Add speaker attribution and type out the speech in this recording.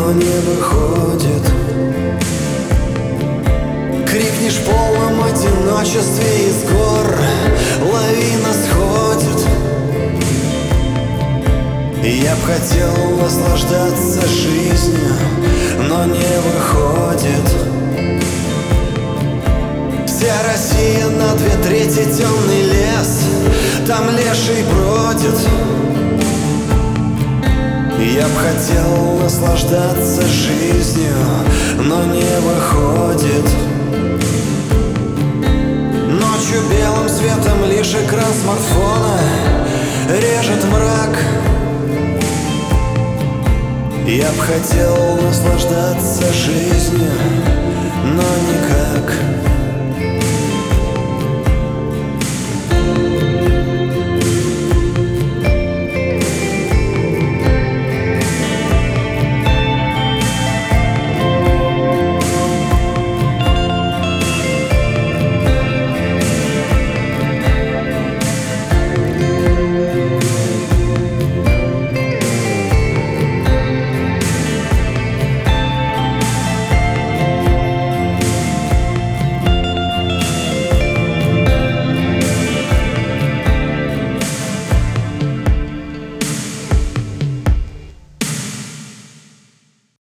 Speaker 1: но не выходит. Крикнешь в полном одиночестве из гор, лавина сходит. Я б хотел наслаждаться жизнью, но не выходит. Вся Россия на 2/3 темный лес, там леший бродит. Я б хотел наслаждаться жизнью, но не выходит. Ночью белым светом лишь экран смартфона режет мрак. Я б хотел наслаждаться жизнью, но никак.